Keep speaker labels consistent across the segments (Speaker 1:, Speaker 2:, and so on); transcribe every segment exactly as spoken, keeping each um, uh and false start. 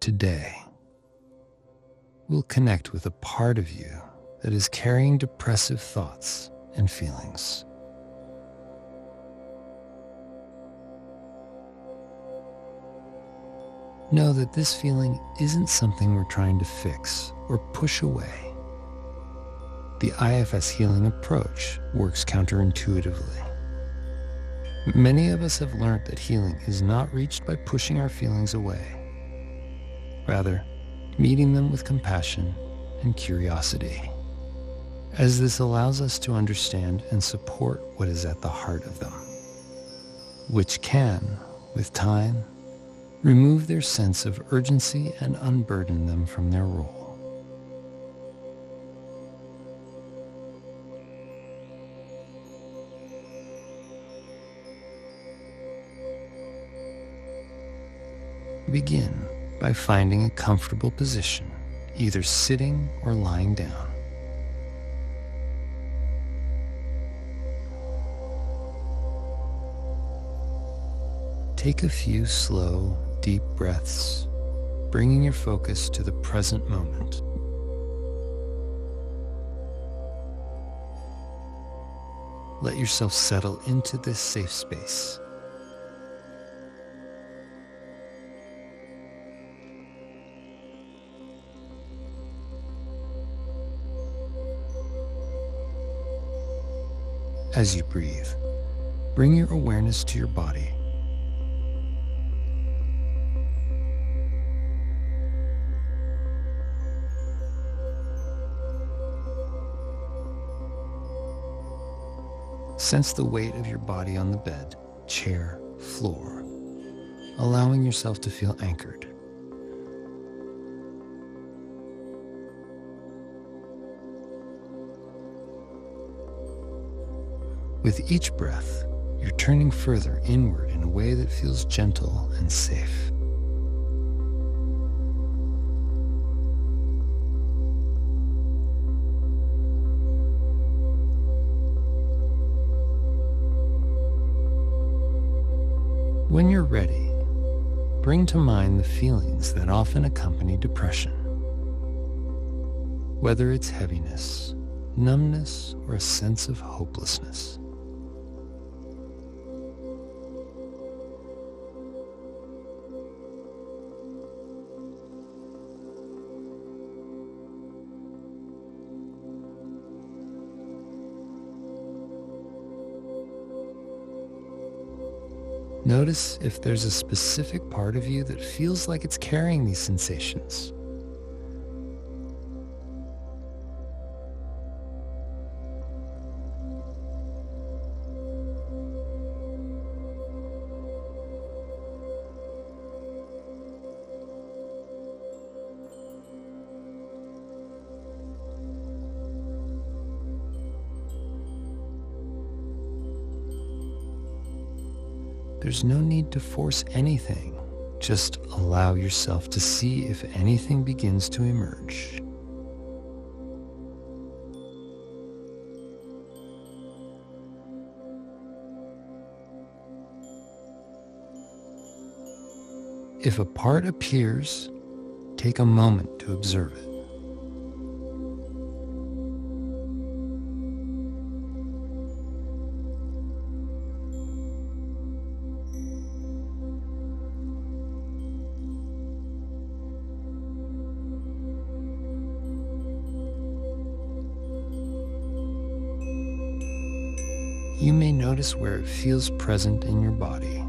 Speaker 1: today, we'll connect with a part of you that is carrying depressive thoughts and feelings. Know that this feeling isn't something we're trying to fix or push away. The I F S healing approach works counterintuitively. Many of us have learned that healing is not reached by pushing our feelings away. Rather, meeting them with compassion and curiosity, as this allows us to understand and support what is at the heart of them, which can, with time, remove their sense of urgency and unburden them from their role. Begin by finding a comfortable position, either sitting or lying down. Take a few slow, deep breaths, bringing your focus to the present moment. Let yourself settle into this safe space. As you breathe, bring your awareness to your body. Sense the weight of your body on the bed, chair, floor, allowing yourself to feel anchored. With each breath, you're turning further inward in a way that feels gentle and safe. When you're ready, bring to mind the feelings that often accompany depression. Whether it's heaviness, numbness, or a sense of hopelessness. Notice if there's a specific part of you that feels like it's carrying these sensations. There's no need to force anything. Just allow yourself to see if anything begins to emerge. If a part appears, take a moment to observe it. You may notice where it feels present in your body.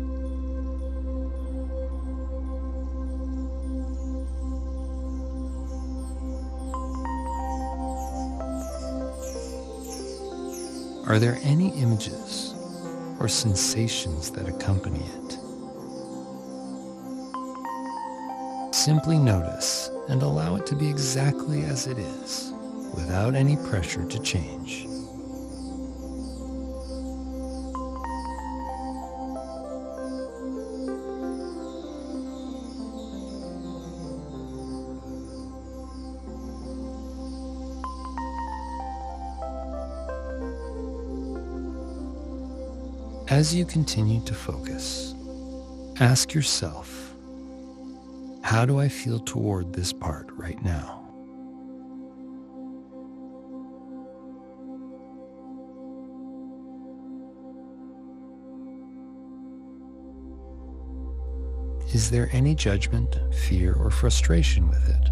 Speaker 1: Are there any images or sensations that accompany it? Simply notice and allow it to be exactly as it is, without any pressure to change. As you continue to focus, ask yourself, How do I feel toward this part right now? Is there any judgment, fear, or frustration with it?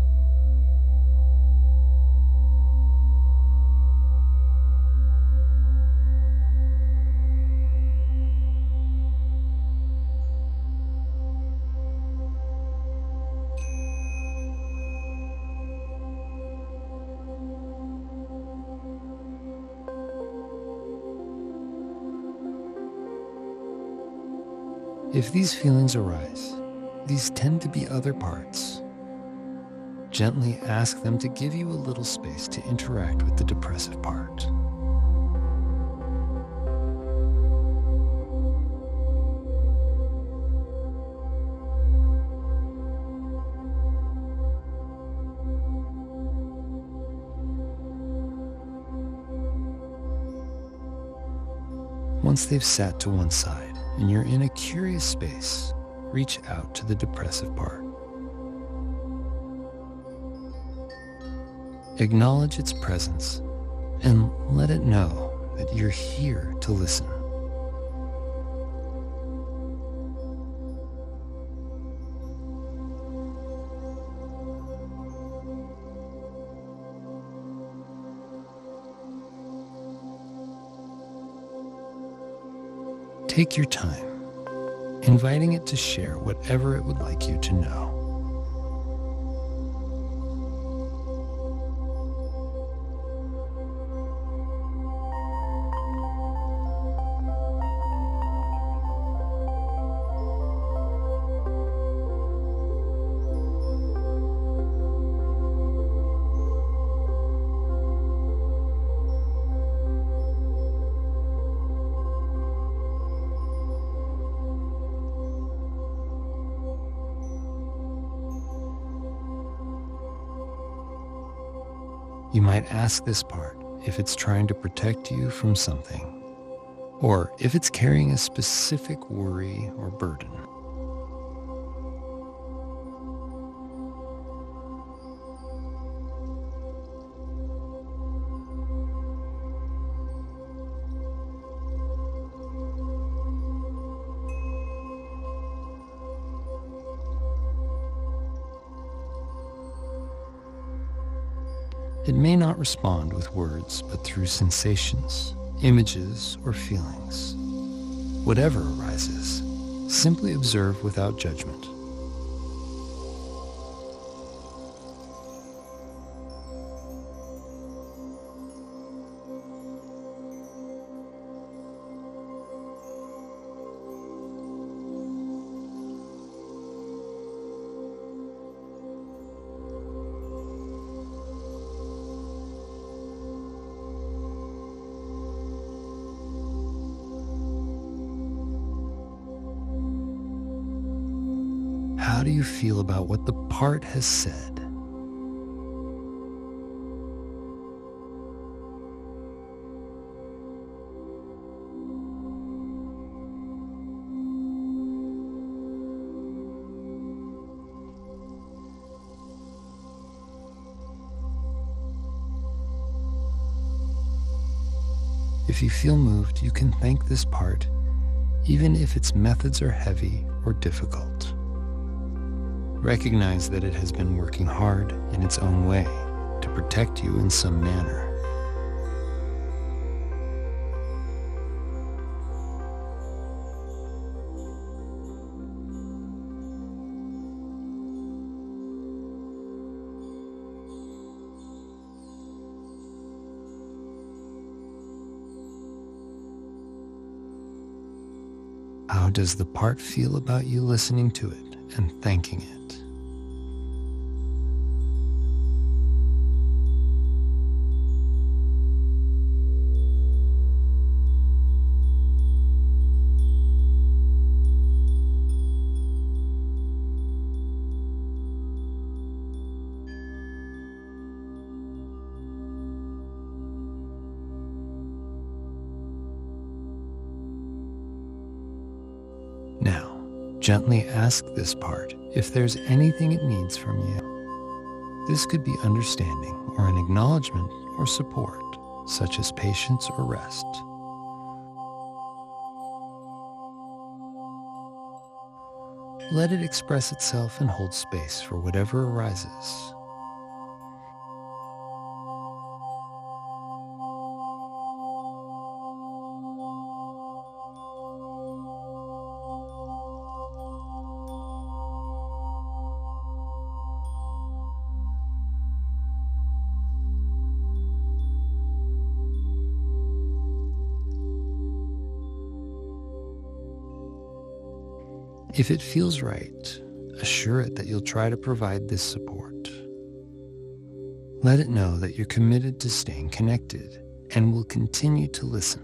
Speaker 1: If these feelings arise, these tend to be other parts. Gently ask them to give you a little space to interact with the depressive part. Once they've sat to one side and you're in a curious space, reach out to the depressive part. Acknowledge its presence and let it know that you're here to listen. Take your time, inviting it to share whatever it would like you to know. You might ask this part if it's trying to protect you from something, or if it's carrying a specific worry or burden. It may not respond with words, but through sensations, images, or feelings. Whatever arises, simply observe without judgment. How do you feel about what the part has said? If you feel moved, you can thank this part, even if its methods are heavy or difficult. Recognize that it has been working hard in its own way to protect you in some manner. How does the part feel about you listening to it and thanking it? Now, Gently ask this part if there's anything it needs from you. This could be understanding or an acknowledgement or support, such as patience or rest. Let it express itself and hold space for whatever arises. If it feels right, assure it that you'll try to provide this support. Let it know that you're committed to staying connected and will continue to listen.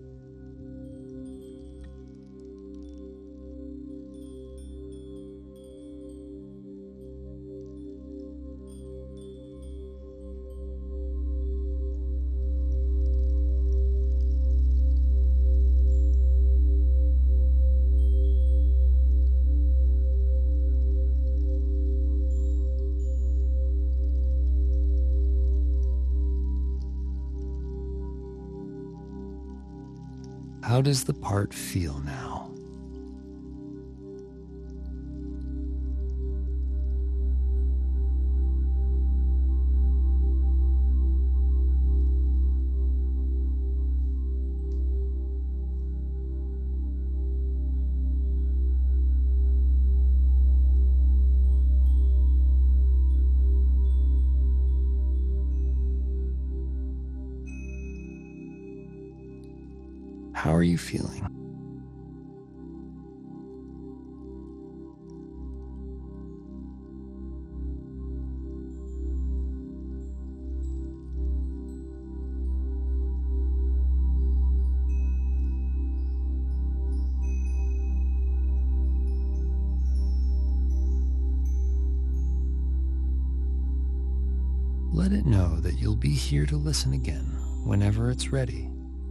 Speaker 1: How does the part feel now? How are you feeling? Let it know that you'll be here to listen again whenever it's ready.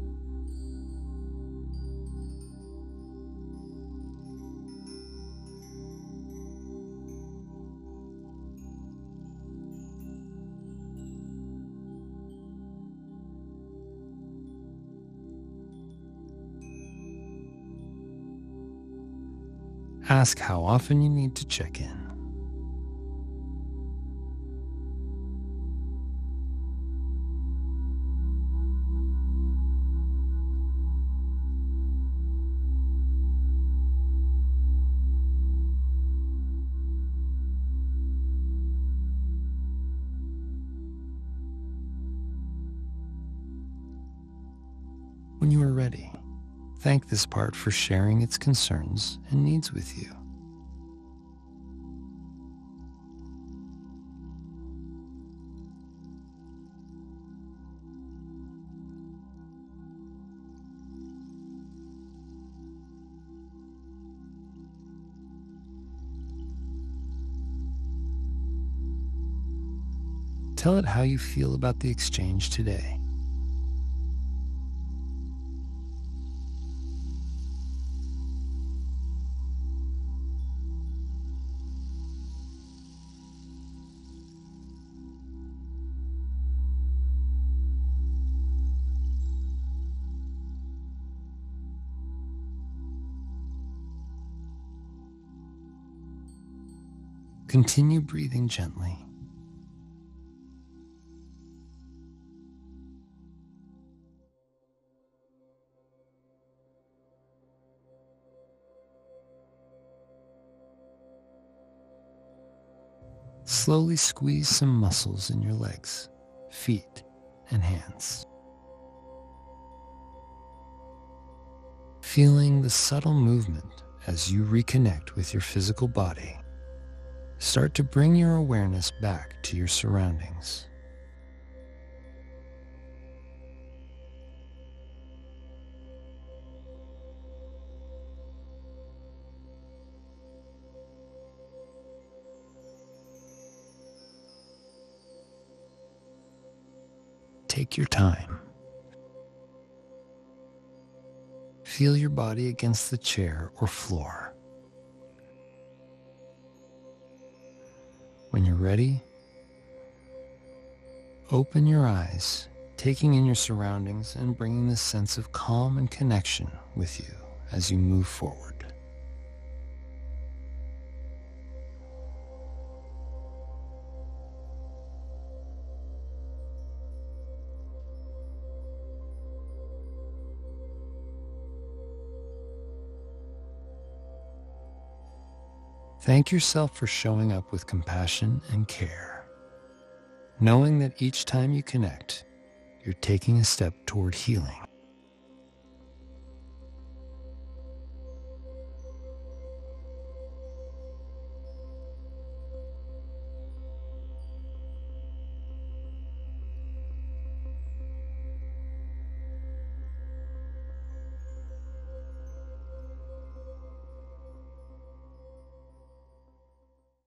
Speaker 1: Ask how often you need to check in. When you are ready, thank this part for sharing its concerns and needs with you. Tell it how you feel about the exchange today. Continue breathing gently. Slowly squeeze some muscles in your legs, feet, and hands. Feeling the subtle movement as you reconnect with your physical body, start to bring your awareness back to your surroundings. Take your time. Feel your body against the chair or floor. When you're ready, open your eyes, taking in your surroundings and bringing this sense of calm and connection with you as you move forward. Thank yourself for showing up with compassion and care, knowing that each time you connect, you're taking a step toward healing.